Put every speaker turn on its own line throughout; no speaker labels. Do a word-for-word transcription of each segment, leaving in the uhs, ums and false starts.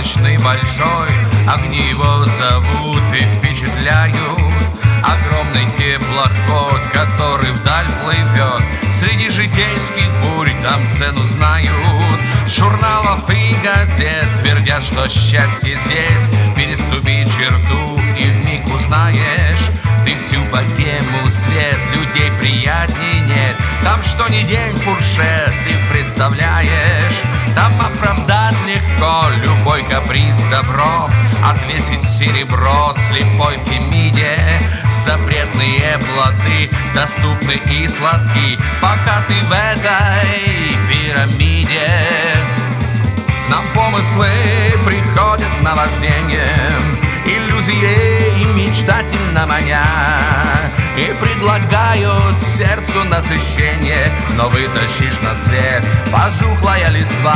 сказочный большой, огни его зовут и впечатляют. Огромный теплоход, который вдаль плывет, среди житейских бурь там цену знают. Журналов и газет твердят, что счастье здесь. Переступи черту и вмиг узнаешь ты всю богему, свет, людей приятней нет. Там что ни день фуршет ты представляешь. Там оправдать легко любой каприз добром, отвесить серебро слепой Фемиде. Запретные плоды доступны и сладки, пока ты в этой пирамиде. Нам помыслы приходят наваждением, иллюзии мечтательно маня, и предлагают сердцу насыщение, но вытащишь на свет пожухлая листва.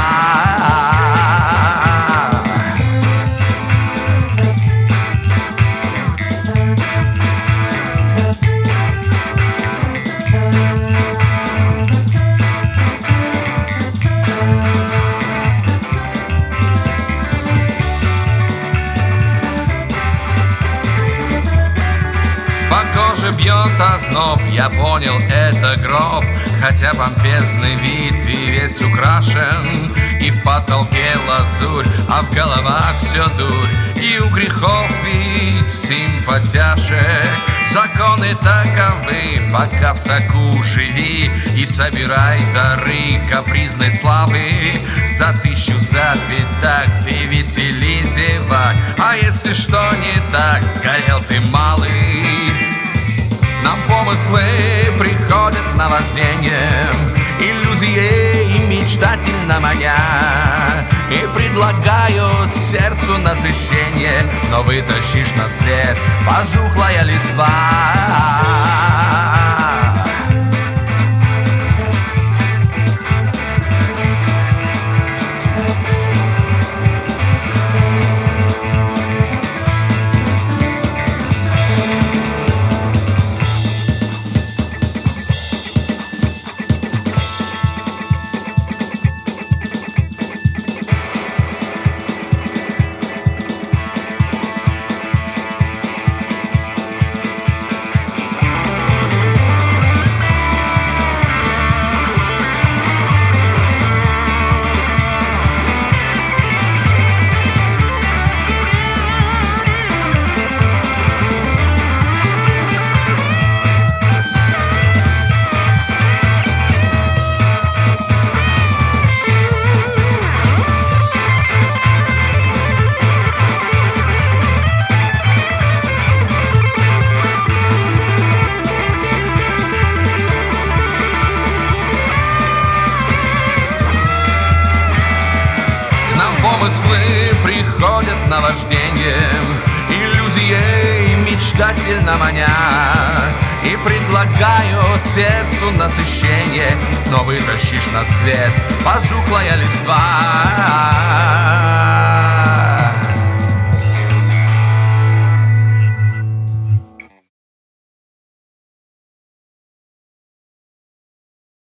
Бьет озноб, я понял, это гроб, хотя помпезный вид и весь украшен, и в потолке лазурь, а в головах все дурь, и у грехов вид симпатяшек. Законы таковы, пока в соку живи и собирай дары капризной славы. За тысячу, за пятак ты весели зевак, а если что не так, сгорел ты малый. Нам помыслы приходят наваждением, иллюзии мечтательно маня, и предлагают сердцу насыщение, но вытащишь на свет пожухлая листва. Помыслы приходят наваждением, иллюзии мечтательно маня, и предлагают сердцу насыщение, но вытащишь на свет пожухлая листва.